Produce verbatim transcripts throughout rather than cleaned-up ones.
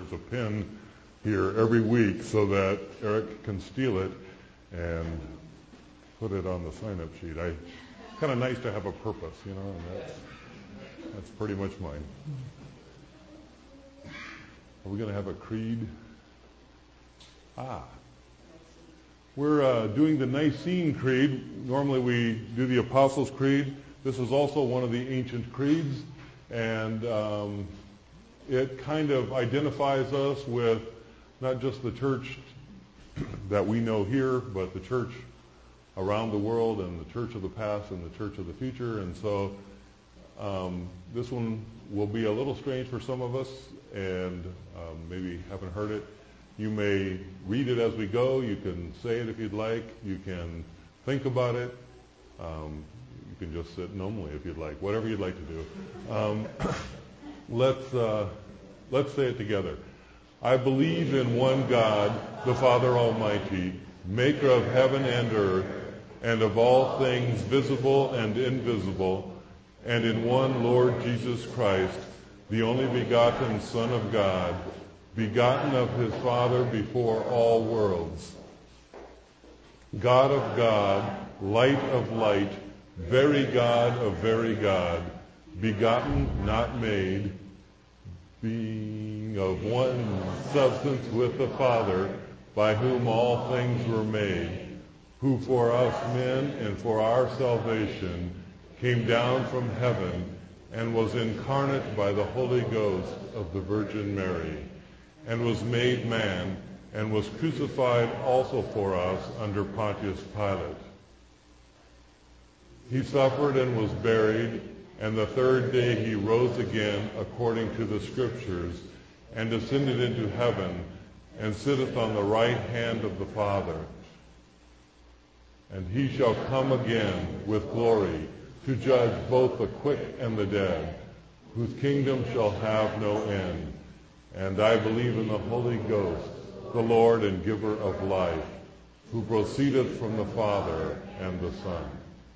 there's a pin here every week so that Eric can steal it and put it on the sign-up sheet. I kind of nice to have a purpose, you know, and that's that's pretty much mine. Are we going to have a creed? Ah. We're uh, doing the Nicene Creed. Normally we do the Apostles' Creed. This is also one of the ancient creeds, and um, it kind of identifies us with not just the church that we know here, but the church around the world and the church of the past and the church of the future. And so um, this one will be a little strange for some of us, and um, maybe haven't heard it. You may read it as we go. You can say it if you'd like. You can think about it. Um, you can just sit numbly if you'd like. Whatever you'd like to do. Um, let's uh, let's say it together. I believe in one God, the Father Almighty, maker of heaven and earth, and of all things visible and invisible, and in one Lord Jesus Christ, the only begotten Son of God, begotten of his Father before all worlds. God of God, light of light, very God of very God, begotten, not made, being of one substance with the Father, by whom all things were made, who for us men and for our salvation came down from heaven and was incarnate by the Holy Ghost of the Virgin Mary, and was made man, and was crucified also for us under Pontius Pilate. He suffered and was buried, and the third day he rose again according to the Scriptures, and ascended into heaven, and sitteth on the right hand of the Father. And he shall come again with glory, to judge both the quick and the dead, whose kingdom shall have no end. And I believe in the Holy Ghost, the Lord and giver of life, who proceedeth from the Father and the Son,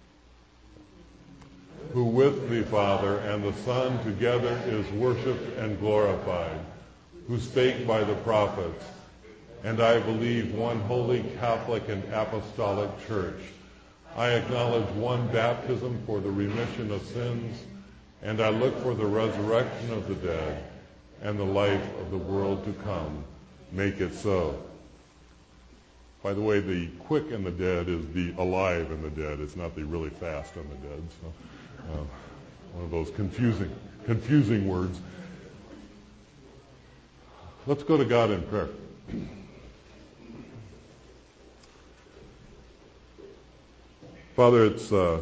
who with the Father and the Son together is worshipped and glorified, who spake by the prophets. And I believe one holy Catholic and apostolic church. I acknowledge one baptism for the remission of sins, and I look for the resurrection of the dead and the life of the world to come. Make it so. By the way, the quick and the dead is the alive and the dead. It's not the really fast and the dead. So, uh, one of those confusing, confusing words. Let's go to God in prayer. Father, it's uh,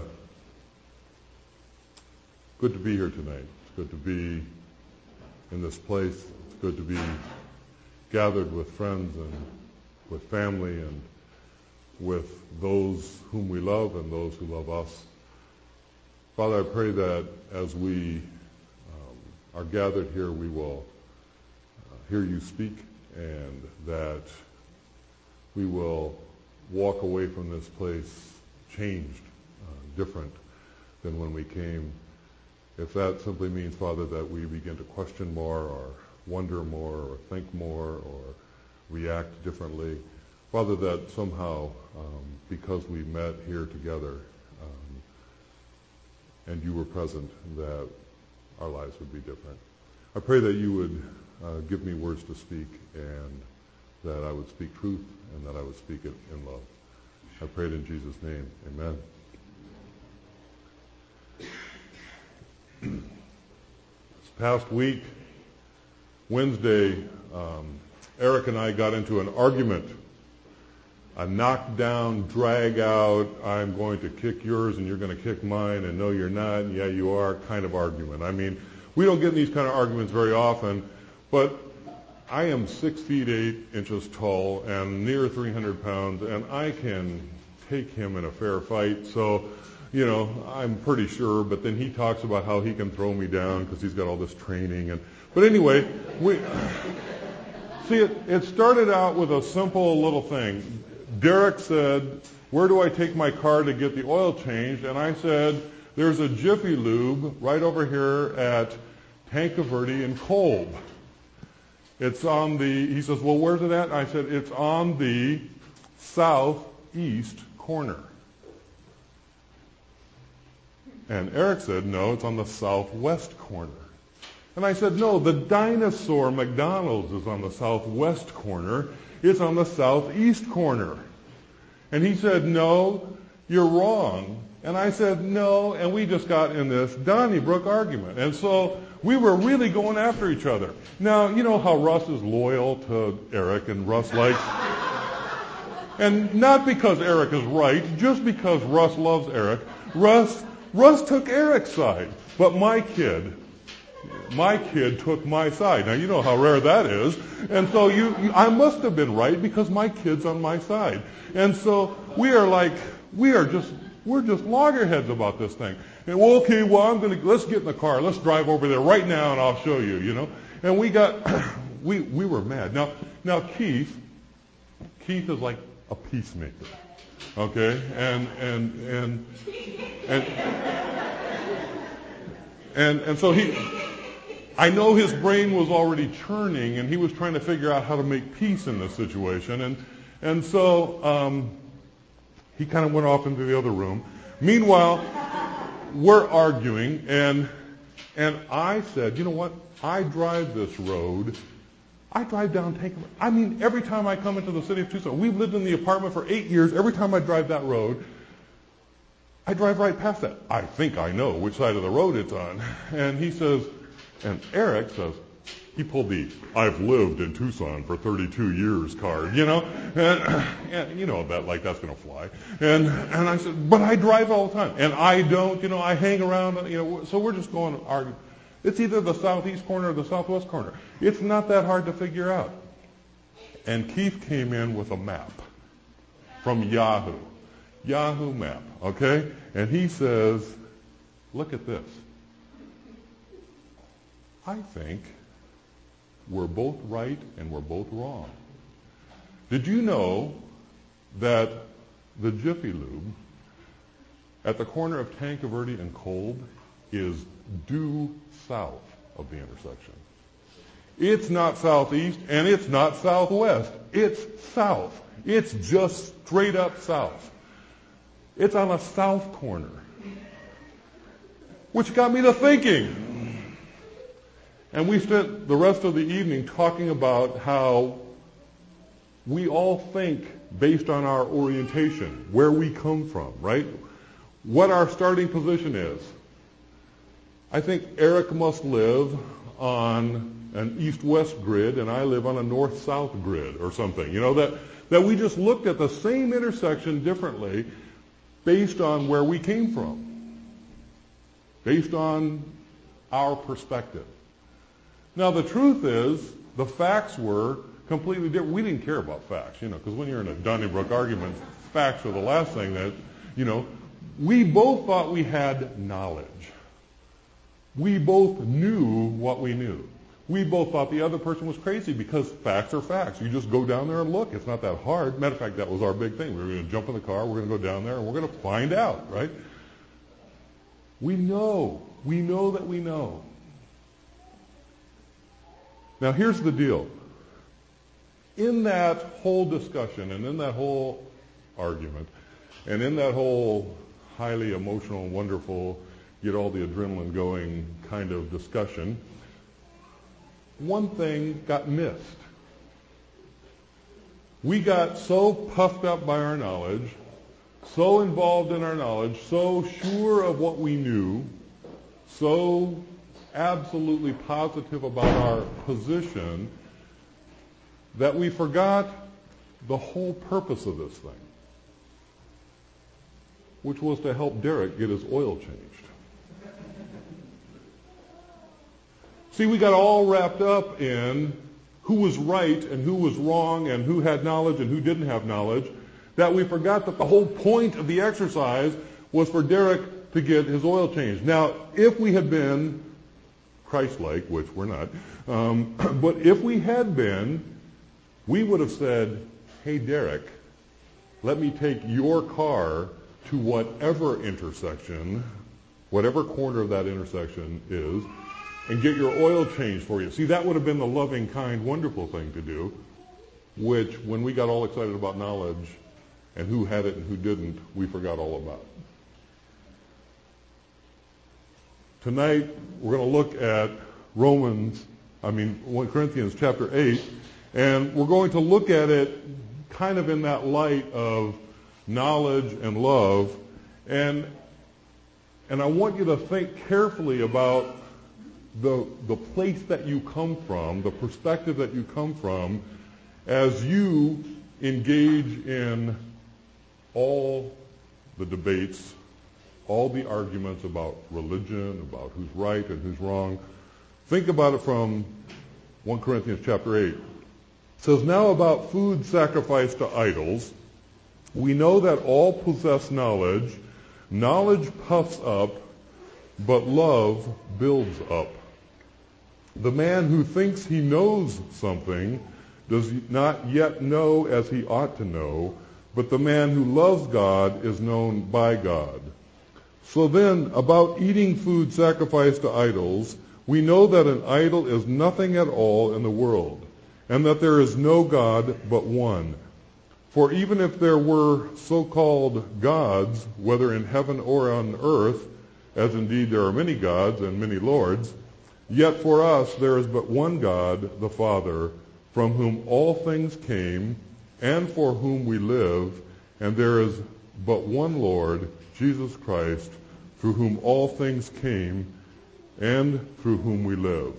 good to be here tonight. It's good to be in this place. It's good to be gathered with friends and with family and with those whom we love and those who love us. Father, I pray that as we um, are gathered here, we will uh, hear you speak, and that we will walk away from this place changed, uh, different than when we came. If that simply means, Father, that we begin to question more or wonder more or think more or react differently, Father, that somehow, um, because we met here together um, and you were present, that our lives would be different. I pray that you would uh, give me words to speak, and that I would speak truth, and that I would speak it in love. I pray it in Jesus' name. Amen. This past week, Wednesday, um, Eric and I got into an argument, a knockdown, drag out, I'm going to kick yours and you're going to kick mine, and no, you're not, and yeah, you are kind of argument. I mean, we don't get in these kind of arguments very often, but I am six feet eight inches tall and near three hundred pounds, and I can take him in a fair fight. So, you know, I'm pretty sure. But then he talks about how he can throw me down because he's got all this training. And but anyway, we see it. It started out with a simple little thing. Derek said, "Where do I take my car to get the oil changed?" And I said, "There's a Jiffy Lube right over here at Tanca Verde in Kolb." It's on the, he says, well, where's it at? And I said, it's on the southeast corner. And Eric said, no, it's on the southwest corner. And I said, no, the Dinosaur McDonald's is on the southwest corner. It's on the southeast corner. And he said, no, you're wrong. And I said, no, and we just got in this Donnybrook argument. And so we were really going after each other. Now, you know how Russ is loyal to Eric, and Russ likes... and not because Eric is right, just because Russ loves Eric. Russ, Russ took Eric's side. But my kid... My kid took my side. Now, you know how rare that is. And so you, you, I must have been right because my kid's on my side. And so we are like, we are just, we're just loggerheads about this thing. And well, okay, well, I'm going to, let's get in the car. Let's drive over there right now and I'll show you, you know. And we got, we, we were mad. Now, now Keith, Keith is like a peacemaker. Okay? And, and, and, and, and, and so he, I know his brain was already churning, and he was trying to figure out how to make peace in this situation. And and so um, he kind of went off into the other room. Meanwhile, we're arguing, and and I said, you know what? I drive this road. I drive down Tank. I mean, every time I come into the city of Tucson, we've lived in the apartment for eight years. Every time I drive that road, I drive right past that. I think I know which side of the road it's on. And he says, and Eric says, he pulled the I've lived in Tucson for thirty-two years card, you know, and, and you know that like that's going to fly. And and I said, but I drive all the time, and I don't, you know, I hang around, you know, so we're just going to argue. It's either the southeast corner or the southwest corner. It's not that hard to figure out. And Keith came in with a map from Yahoo, Yahoo map, okay, and he says, look at this. I think we're both right and we're both wrong. Did you know that the Jiffy Lube at the corner of Tanque Verde and Kolb is due south of the intersection? It's not southeast and it's not southwest. It's south. It's just straight up south. It's on a south corner. Which got me to thinking. And we spent the rest of the evening talking about how we all think based on our orientation, where we come from, right? What our starting position is. I think Eric must live on an east-west grid, and I live on a north-south grid or something. You know, that, that we just looked at the same intersection differently based on where we came from, based on our perspective. Now, the truth is, the facts were completely different. We didn't care about facts, you know, because when you're in a Donnybrook argument, facts are the last thing that, you know, we both thought we had knowledge. We both knew what we knew. We both thought the other person was crazy because facts are facts. You just go down there and look. It's not that hard. Matter of fact, that was our big thing. We were going to jump in the car, we're going to go down there, and we're going to find out, right? We know. We know that we know. Now, here's the deal. In that whole discussion and in that whole argument and in that whole highly emotional, wonderful, get all the adrenaline going kind of discussion, one thing got missed. We got so puffed up by our knowledge, so involved in our knowledge, so sure of what we knew, so absolutely positive about our position that we forgot the whole purpose of this thing, which was to help Derek get his oil changed. See, we got all wrapped up in who was right and who was wrong and who had knowledge and who didn't have knowledge, that we forgot that the whole point of the exercise was for Derek to get his oil changed. Now, if we had been Christ-like, which we're not, um, but if we had been, we would have said, hey, Derek, let me take your car to whatever intersection, whatever corner of that intersection is, and get your oil changed for you. See, that would have been the loving, kind, wonderful thing to do, which when we got all excited about knowledge and who had it and who didn't, we forgot all about. Tonight, we're going to look at Romans, I mean, First Corinthians chapter eight, and we're going to look at it kind of in that light of knowledge and love. And and I want you to think carefully about the the place that you come from, the perspective that you come from, as you engage in all the debates, all the arguments about religion, about who's right and who's wrong. Think about it from First Corinthians chapter eight. It says, now about food sacrificed to idols, we know that all possess knowledge. Knowledge puffs up, but love builds up. The man who thinks he knows something does not yet know as he ought to know, but the man who loves God is known by God. So then, about eating food sacrificed to idols, we know that an idol is nothing at all in the world, and that there is no God but one. For even if there were so-called gods, whether in heaven or on earth, as indeed there are many gods and many lords, yet for us there is but one God, the Father, from whom all things came, and for whom we live, and there is but one Lord, Jesus Christ, through whom all things came, and through whom we live.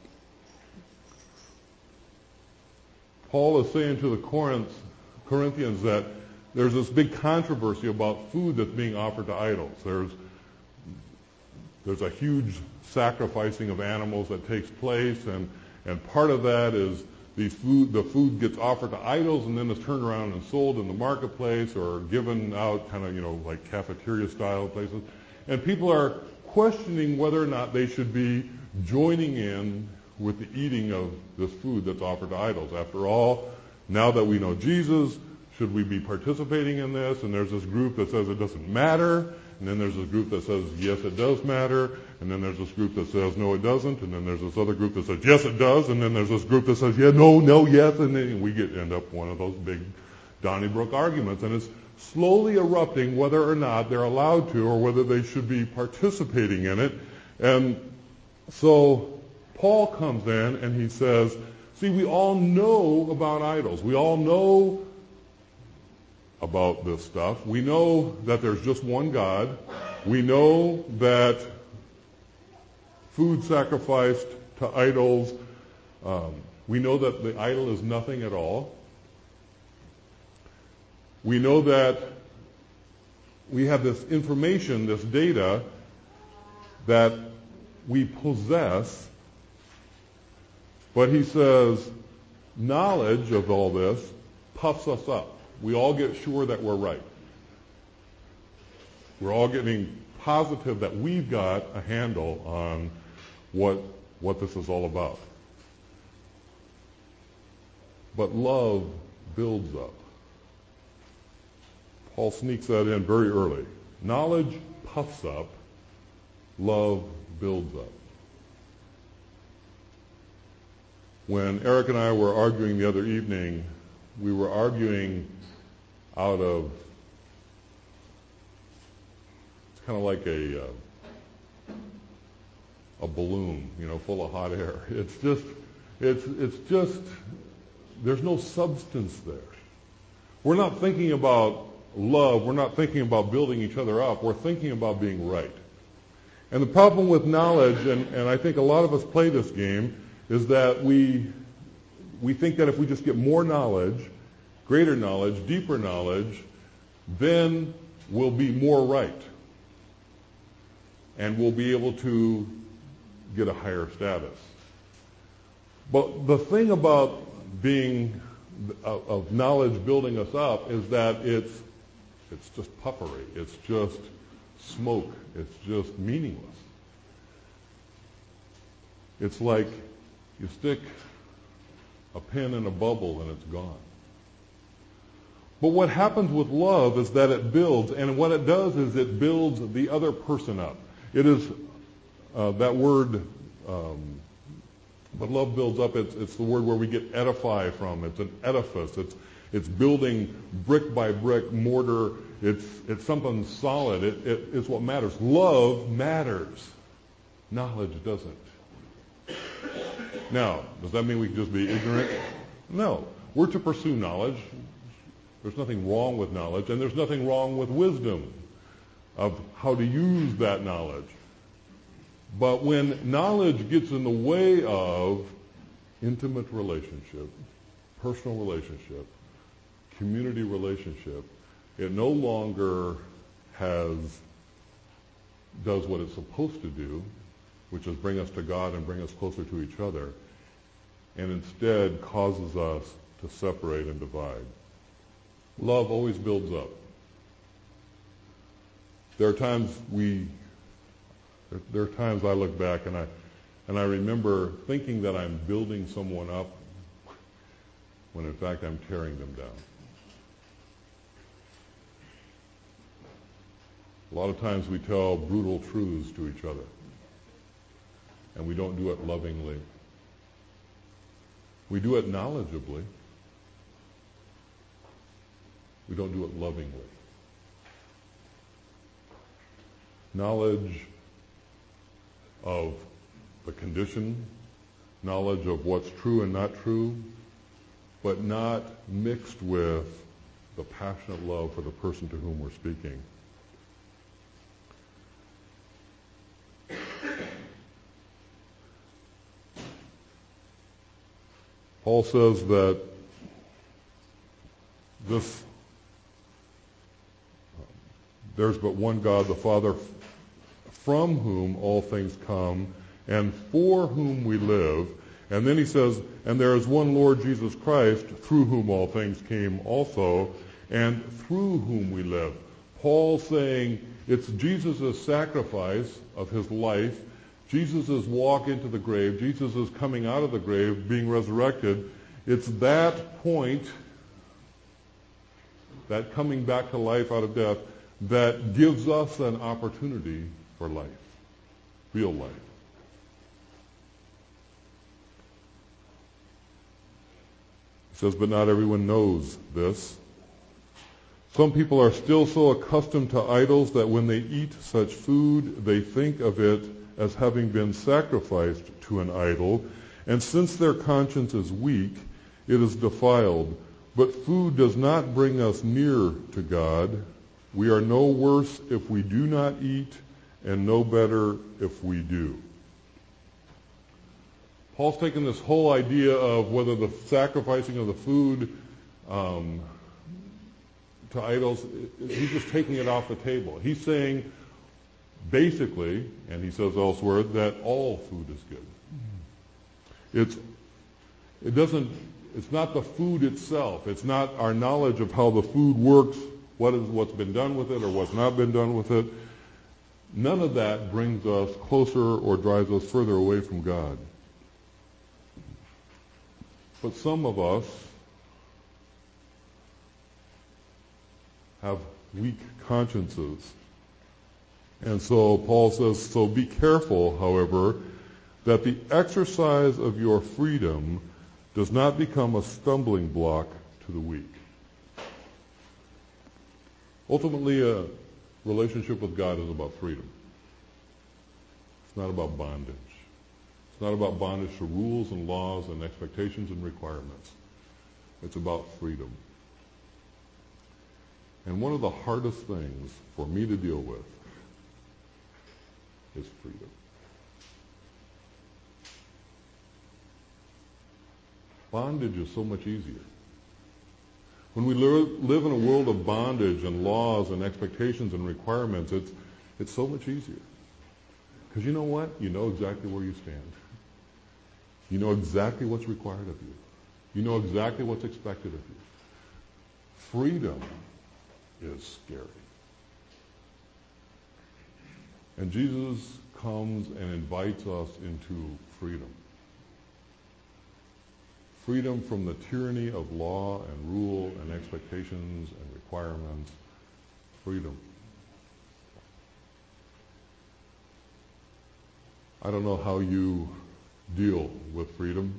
Paul is saying to the Corinth, Corinthians that there's this big controversy about food that's being offered to idols. There's there's a huge sacrificing of animals that takes place, and, and part of that is these food the food gets offered to idols and then is turned around and sold in the marketplace or given out kind of, you know, like cafeteria style places. And people are questioning whether or not they should be joining in with the eating of this food that's offered to idols. After all, now that we know Jesus, should we be participating in this? And there's this group that says it doesn't matter. And then there's this group that says, yes, it does matter. And then there's this group that says, no, it doesn't. And then there's this other group that says, yes, it does. And then there's this group that says, yeah, no, no, yes. And then we get end up one of those big Donnybrook arguments. And it's slowly erupting whether or not they're allowed to or whether they should be participating in it. And so Paul comes in and he says, see, we all know about idols. We all know about this stuff. We know that there's just one God. We know that food sacrificed to idols, um, we know that the idol is nothing at all. We know that we have this information, this data that we possess. But he says, knowledge of all this puffs us up. We all get sure that we're right. We're all getting positive that we've got a handle on what what this is all about. But love builds up. Paul sneaks that in very early. Knowledge puffs up. Love builds up. When Eric and I were arguing the other evening, we were arguing out of, it's kind of like a uh, a balloon, you know, full of hot air. It's just, it's it's just, there's no substance there. We're not thinking about love. We're not thinking about building each other up. We're thinking about being right. And the problem with knowledge, and, and I think a lot of us play this game, is that we we think that if we just get more knowledge, greater knowledge, deeper knowledge, then we'll be more right. And we'll be able to get a higher status. But the thing about being, of, of knowledge building us up is that it's it's just puffery. It's just smoke. It's just meaningless. It's like you stick a pin in a bubble and it's gone. But what happens with love is that it builds, and what it does is it builds the other person up. It is, uh, that word um, but love builds up. It's, it's the word where we get edify from. It's an edifice. It's it's building brick by brick, mortar. It's it's something solid. It, it, it's what matters. Love matters. Knowledge doesn't. Now, does that mean we can just be ignorant? No. We're to pursue knowledge. There's nothing wrong with knowledge, and there's nothing wrong with wisdom of how to use that knowledge. But when knowledge gets in the way of intimate relationship, personal relationship, community relationship, it no longer has does what it's supposed to do, which is bring us to God and bring us closer to each other, and instead causes us to separate and divide. Love always builds up. There are times we, there are times I look back and I, and I remember thinking that I'm building someone up when in fact I'm tearing them down. A lot of times we tell brutal truths to each other, and we don't do it lovingly. We do it knowledgeably. We don't do it lovingly. Knowledge of the condition, knowledge of what's true and not true, but not mixed with the passionate love for the person to whom we're speaking. Paul says that this there's but one God, the Father, from whom all things come, and for whom we live. And then he says, and there is one Lord Jesus Christ, through whom all things came also, and through whom we live. Paul saying it's Jesus' sacrifice of his life, Jesus' walk into the grave, Jesus' coming out of the grave, being resurrected. It's that point, that coming back to life out of death, that gives us an opportunity for life, real life. He says, but not everyone knows this. Some people are still so accustomed to idols that when they eat such food, they think of it as having been sacrificed to an idol, and since their conscience is weak, it is defiled. But food does not bring us near to God. We are no worse if we do not eat, and no better if we do. Paul's taken this whole idea of whether the sacrificing of the food um, to idols, he's just taking it off the table. He's saying, basically, and he says elsewhere, that all food is good. It's, it doesn't, it's not the food itself. It's not our knowledge of how the food works, what is, what's been done with it or what's not been done with it. None of that brings us closer or drives us further away from God. But some of us have weak consciences. And so Paul says, so be careful, however, that the exercise of your freedom does not become a stumbling block to the weak. Ultimately, a relationship with God is about freedom. It's not about bondage. It's not about bondage to rules and laws and expectations and requirements. It's about freedom. And one of the hardest things for me to deal with is freedom. Bondage is so much easier. When we live in a world of bondage and laws and expectations and requirements, it's, it's so much easier. Because you know what? You know exactly where you stand. You know exactly what's required of you. You know exactly what's expected of you. Freedom is scary. And Jesus comes and invites us into freedom. Freedom from the tyranny of law and rule and expectations and requirements. Freedom. I don't know how you deal with freedom.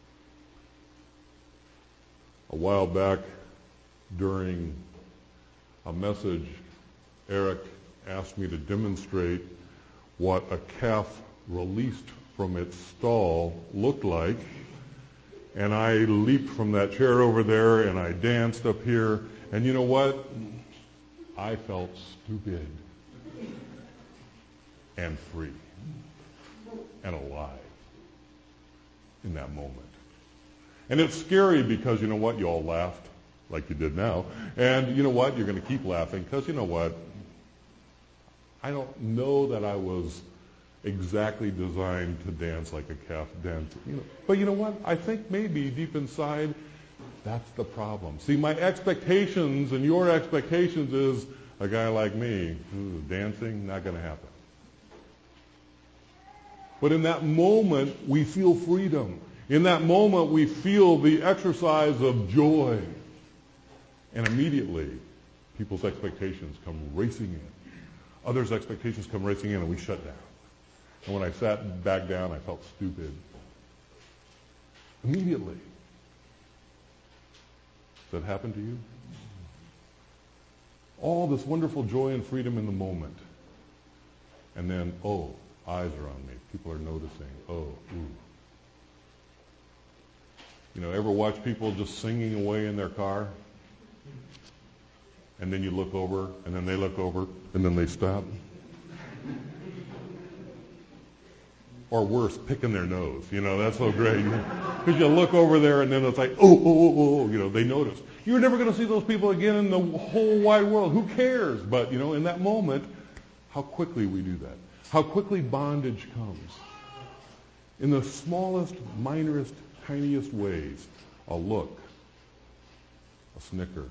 A while back, during a message, Eric asked me to demonstrate what a calf released from its stall looked like. And I leaped from that chair over there and I danced up here. And you know what? I felt stupid and free and alive in that moment. And it's scary because you know what? You all laughed like you did now. And you know what? You're going to keep laughing because you know what? I don't know that I was exactly designed to dance like a calf dance. You know, but you know what? I think maybe deep inside, that's the problem. See, my expectations and your expectations is a guy like me, ooh, dancing, not going to happen. But in that moment, we feel freedom. In that moment, we feel the exercise of joy. And immediately, people's expectations come racing in. Others' expectations come racing in, and we shut down. And when I sat back down, I felt stupid. Immediately. Does that happen to you? All this wonderful joy and freedom in the moment. And then, oh, eyes are on me. People are noticing. Oh, ooh. You know, ever watch people just singing away in their car? And then you look over, and then they look over, and then they stop. Or worse, picking their nose. You know, that's so great. Because you look over there, and then it's like, oh, oh, oh, oh, you know, they notice. You're never going to see those people again in the whole wide world. Who cares? But, you know, in that moment, how quickly we do that. How quickly bondage comes. In the smallest, minorest, tiniest ways. A look, a snicker,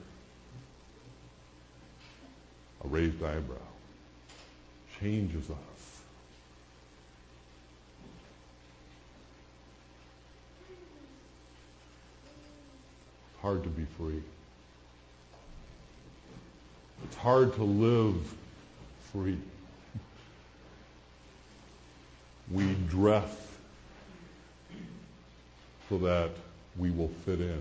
a raised eyebrow changes us. It's hard to be free. It's hard to live free. We dress so that we will fit in.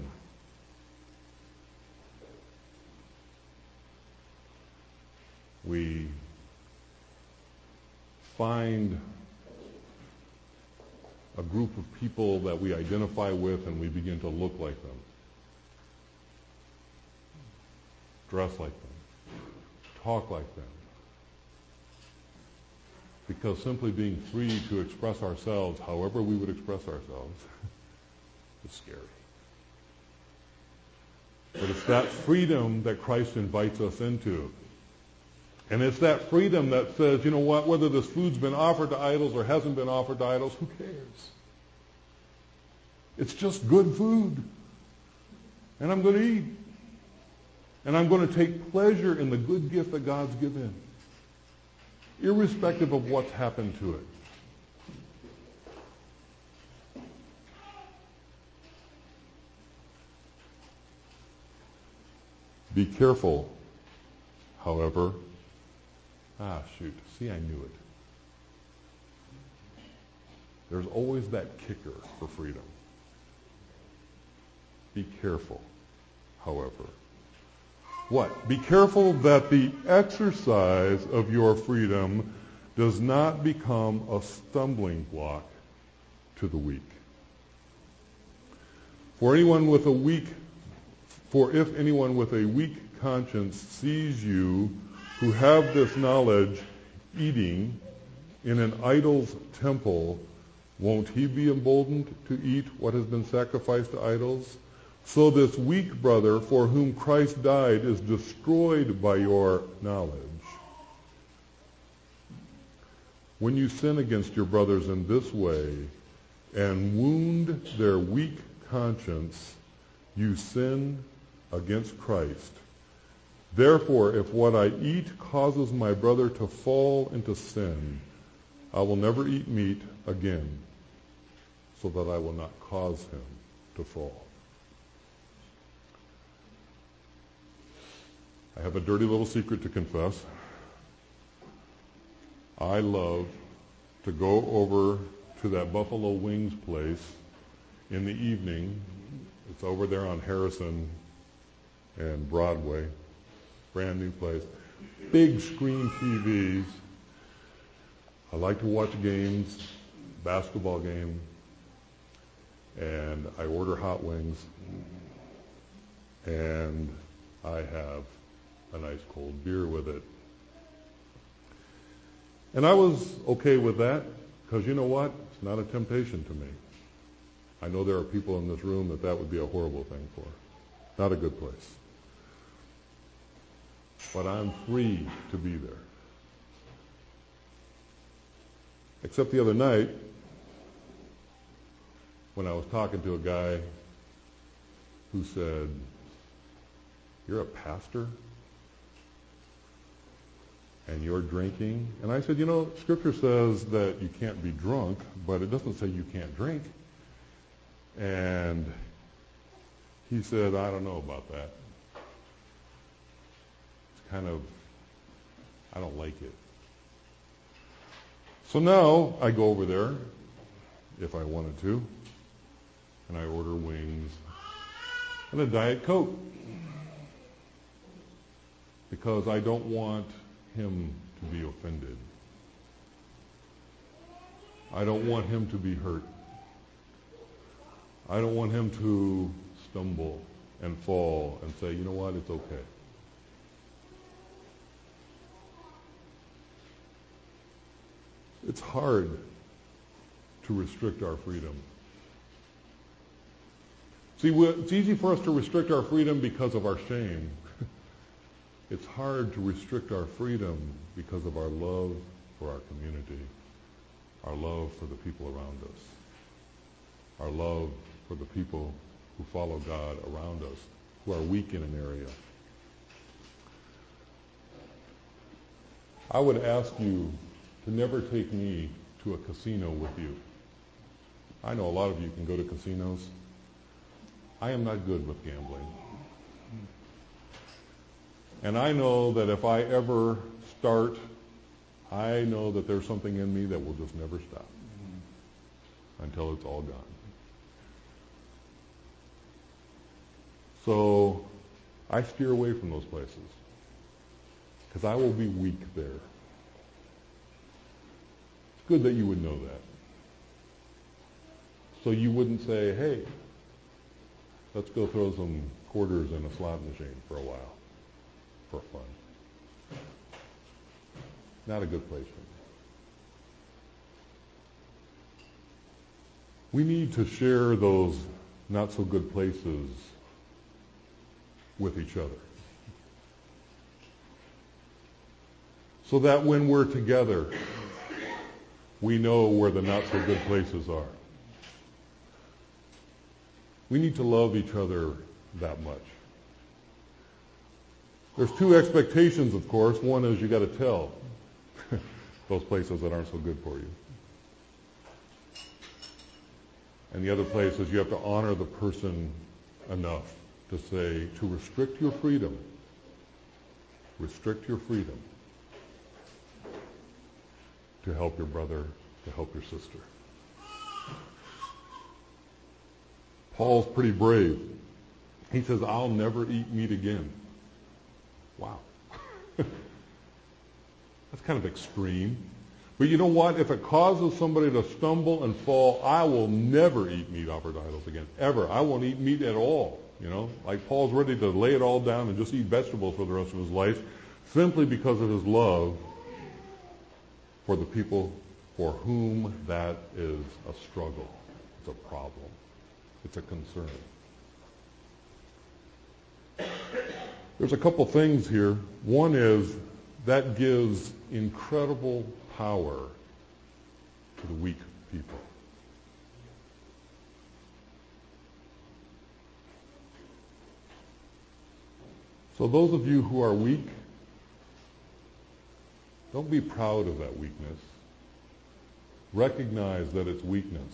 We find a group of people that we identify with and we begin to look like them, dress like them, talk like them. Because simply being free to express ourselves however we would express ourselves is scary. But it's that freedom that Christ invites us into. And it's that freedom that says, you know what, whether this food's been offered to idols or hasn't been offered to idols, who cares? It's just good food. And I'm going to eat. And I'm going to take pleasure in the good gift that God's given, irrespective of what's happened to it. Be careful, however. Ah, shoot. See, I knew it. There's always that kicker for freedom. Be careful, however. What? Be careful that the exercise of your freedom does not become a stumbling block to the weak. For anyone with a weak, for if anyone with a weak conscience sees you who have this knowledge eating in an idol's temple, won't he be emboldened to eat what has been sacrificed to idols? So this weak brother for whom Christ died is destroyed by your knowledge. When you sin against your brothers in this way and wound their weak conscience, you sin against Christ. Therefore, if what I eat causes my brother to fall into sin, I will never eat meat again, so that I will not cause him to fall. I have a dirty little secret to confess. I love to go over to that Buffalo Wings place in the evening. It's over there on Harrison and Broadway. Brand new place. Big screen T Vs. I like to watch games, basketball game, and I order hot wings, and I have a nice cold beer with it. And I was okay with that, because you know what? It's not a temptation to me. I know there are people in this room that that would be a horrible thing for. Not a good place. But I'm free to be there. Except the other night, when I was talking to a guy who said, "You're a pastor? And you're drinking?" And I said, you know, Scripture says that you can't be drunk, but it doesn't say you can't drink. And he said, I don't know about that. It's kind of, I don't like it. So now I go over there, if I wanted to, and I order wings and a Diet Coke, because I don't want him to be offended. I don't want him to be hurt. I don't want him to stumble and fall and say, you know what, it's okay. It's hard to restrict our freedom. See, it's easy for us to restrict our freedom because of our shame. It's hard to restrict our freedom because of our love for our community, our love for the people around us, our love for the people who follow God around us, who are weak in an area. I would ask you to never take me to a casino with you. I know a lot of you can go to casinos. I am not good with gambling. And I know that if I ever start, I know that there's something in me that will just never stop until it's all gone. So I steer away from those places because I will be weak there. It's good that you would know that. So you wouldn't say, hey, let's go throw some quarters in a slot machine for a while, for fun. Not a good place for me. We need to share those not so good places with each other, so that when we're together, we know where the not so good places are. We need to love each other that much. There's two expectations, of course. One is you got to tell those places that aren't so good for you. And the other place is you have to honor the person enough to say, to restrict your freedom, restrict your freedom to help your brother, to help your sister. Paul's pretty brave. He says, I'll never eat meat again. Wow. That's kind of extreme. But you know what? If it causes somebody to stumble and fall, I will never eat meat offered to idols again. Ever. I won't eat meat at all. You know, like Paul's ready to lay it all down and just eat vegetables for the rest of his life, simply because of his love for the people for whom that is a struggle. It's a problem. It's a concern. There's a couple things here. One is that gives incredible power to the weak people. So those of you who are weak, don't be proud of that weakness. Recognize that it's weakness.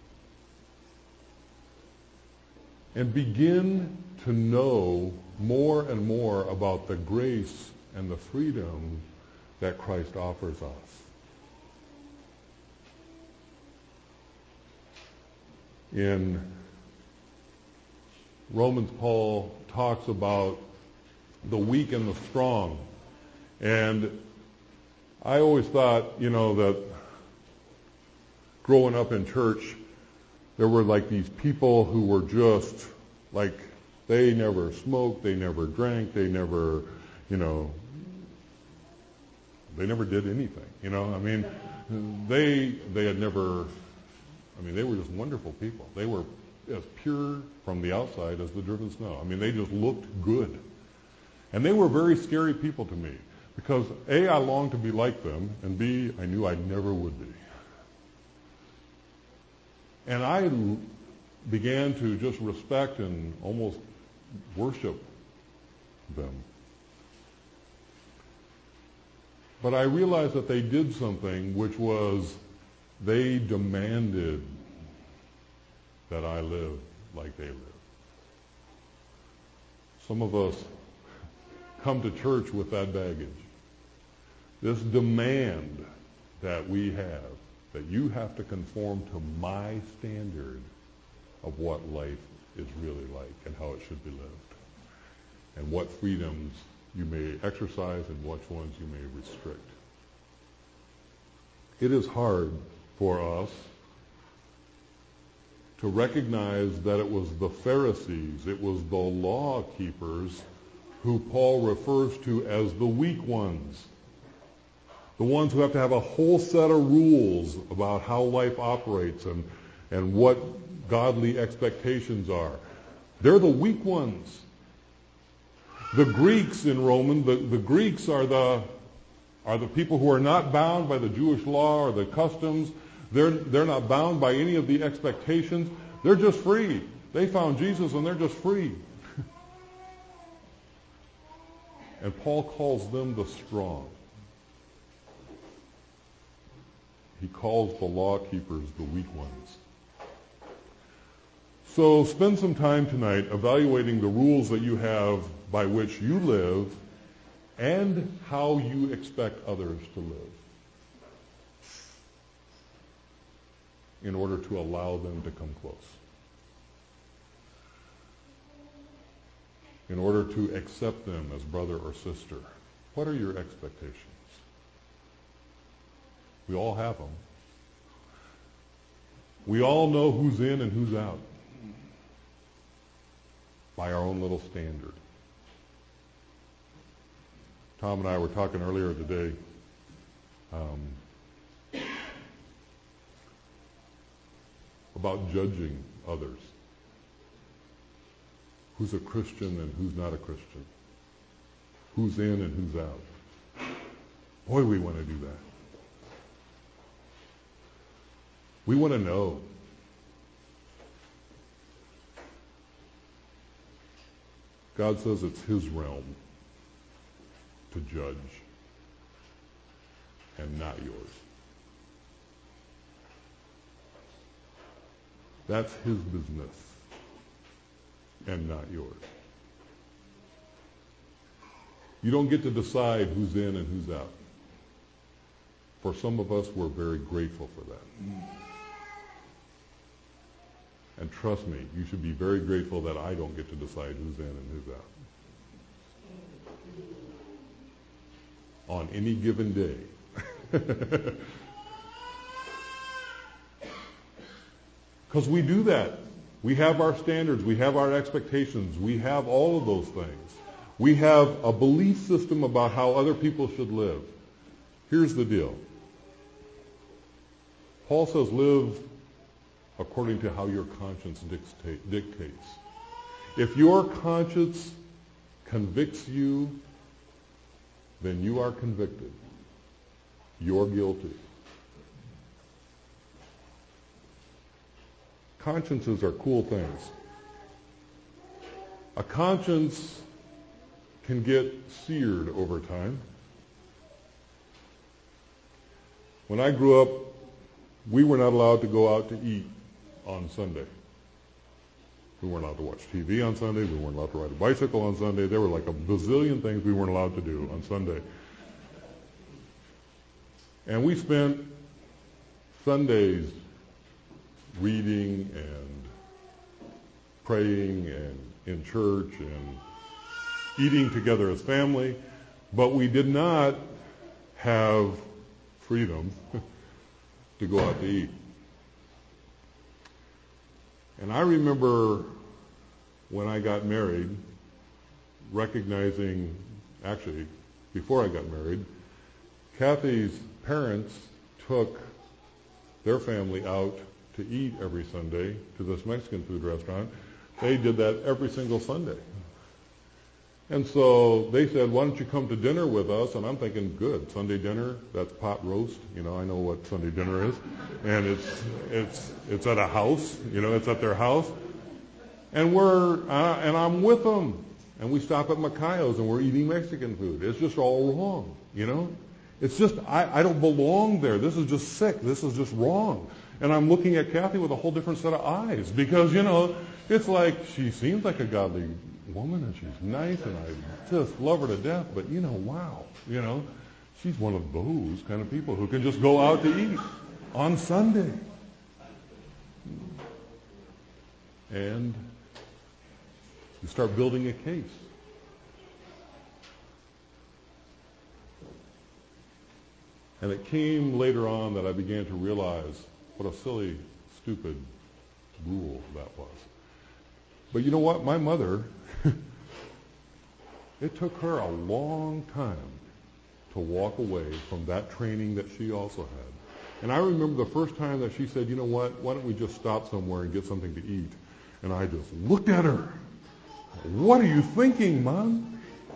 And begin to know more and more about the grace and the freedom that Christ offers us. in Romans, Paul talks about the weak and the strong. And I always thought, you know, that growing up in church, there were like these people who were just like, they never smoked, they never drank, they never, you know, they never did anything, you know. I mean, they they had never, I mean, they were just wonderful people. They were as pure from the outside as the driven snow. I mean, they just looked good. And they were very scary people to me because A, I longed to be like them, and B, I knew I never would be. And I began to just respect and almost worship them. But I realized that they did something which was they demanded that I live like they live. Some of us come to church with that baggage. This demand that we have, that you have to conform to my standard of what life is really like and how it should be lived, and what freedoms you may exercise and which ones you may restrict. It is hard for us to recognize that it was the Pharisees, it was the law keepers who Paul refers to as the weak ones. The ones who have to have a whole set of rules about how life operates and, and what godly expectations are. They're the weak ones. The Greeks in Roman, the, the Greeks are the are the people who are not bound by the Jewish law or the customs. They're they're not bound by any of the expectations. They're just free. They found Jesus and they're just free. And Paul calls them the strong. He calls the law keepers the weak ones. So spend some time tonight evaluating the rules that you have by which you live and how you expect others to live in order to allow them to come close, in order to accept them as brother or sister. What are your expectations? We all have them. We all know who's in and who's out by our own little standard. Tom and I were talking earlier today um, about judging others. Who's a Christian and who's not a Christian? Who's in and who's out? Boy, we want to do that. We want to know. God says it's his realm to judge and not yours. That's his business and not yours. You don't get to decide who's in and who's out. For some of us, we're very grateful for that. And trust me, you should be very grateful that I don't get to decide who's in and who's out. On any given day. Because we do that. We have our standards. We have our expectations. We have all of those things. We have a belief system about how other people should live. Here's the deal. Paul says live according to how your conscience dictate, dictates. If your conscience convicts you, then you are convicted. You're guilty. Consciences are cool things. A conscience can get seared over time. When I grew up, we were not allowed to go out to eat on Sunday. We weren't allowed to watch T V on Sunday. We weren't allowed to ride a bicycle on Sunday. There were like a bazillion things we weren't allowed to do on Sunday. And we spent Sundays reading and praying and in church and eating together as family, but we did not have freedom to go out to eat. And I remember when I got married, recognizing, actually, before I got married, Kathy's parents took their family out to eat every Sunday to this Mexican food restaurant. They did that every single Sunday. And so they said, why don't you come to dinner with us? And I'm thinking, good, Sunday dinner, that's pot roast. You know, I know what Sunday dinner is. And it's it's it's at a house, you know, it's at their house. And we're, uh, and I'm with them. And we stop at Macayo's and we're eating Mexican food. It's just all wrong, you know. It's just, I, I don't belong there. This is just sick. This is just wrong. And I'm looking at Kathy with a whole different set of eyes because, you know, it's like she seems like a godly woman and she's nice and I just love her to death. But, you know, wow, you know, she's one of those kind of people who can just go out to eat on Sunday. And you start building a case. And it came later on that I began to realize what a silly, stupid rule that was. But you know what? My mother, it took her a long time to walk away from that training that she also had. And I remember the first time that she said, you know what, why don't we just stop somewhere and get something to eat? And I just looked at her. What are you thinking, Mom?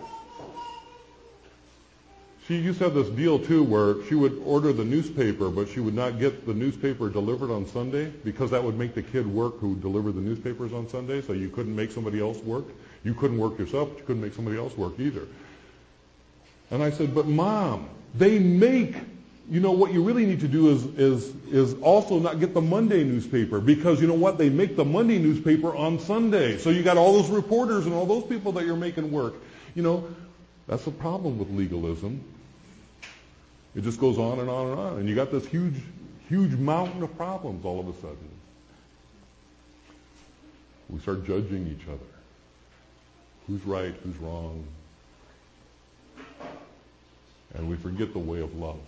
She used to have this deal, too, where she would order the newspaper, but she would not get the newspaper delivered on Sunday because that would make the kid work who delivered the newspapers on Sunday, so you couldn't make somebody else work. You couldn't work yourself, but you couldn't make somebody else work either. And I said, but Mom, they make, you know, what you really need to do is, is, is also not get the Monday newspaper because, you know what, they make the Monday newspaper on Sunday. So you got all those reporters and all those people that you're making work. You know, that's the problem with legalism. It just goes on and on and on. And you got this huge, huge mountain of problems all of a sudden. We start judging each other. Who's right, who's wrong. And we forget the way of love.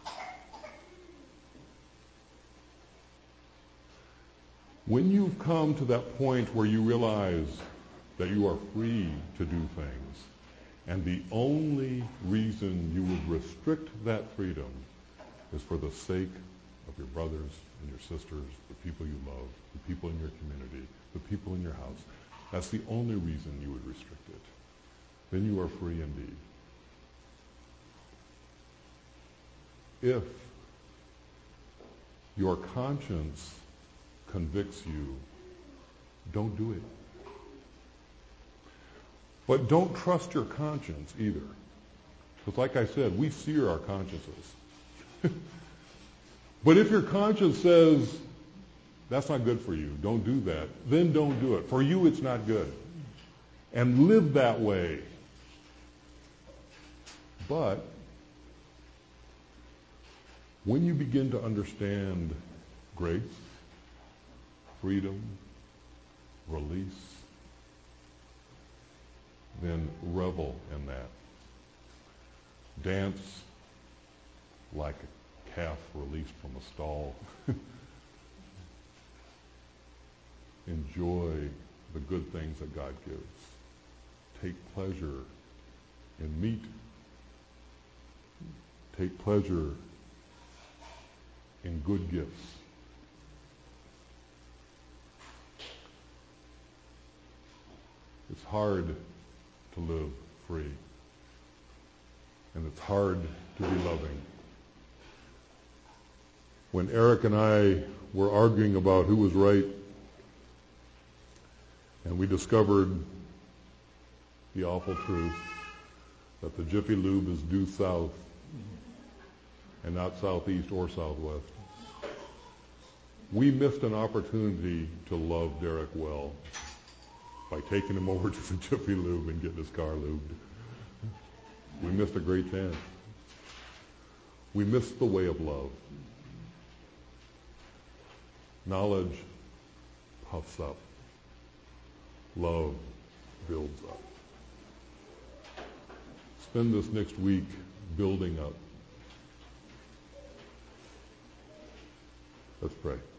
When you've come to that point where you realize that you are free to do things, and the only reason you would restrict that freedom is for the sake of your brothers and your sisters, the people you love, the people in your community, the people in your house. That's the only reason you would restrict it. Then you are free indeed. If your conscience convicts you, don't do it. But don't trust your conscience either. Because like I said, we sear our consciences. But if your conscience says, that's not good for you, don't do that, then don't do it. For you, it's not good. And live that way. But when you begin to understand grace, freedom, release, then revel in that. Dance like a calf released from a stall. Enjoy the good things that God gives. Take pleasure in meat. Take pleasure in good gifts. It's hard to live free. And it's hard to be loving. When Eric and I were arguing about who was right, and we discovered the awful truth that the Jiffy Lube is due south and not southeast or southwest, we missed an opportunity to love Derek well by taking him over to the Jiffy Lube and getting his car lubed. We missed a great chance. We missed the way of love. Knowledge puffs up. Love builds up. Spend this next week building up. Let's pray.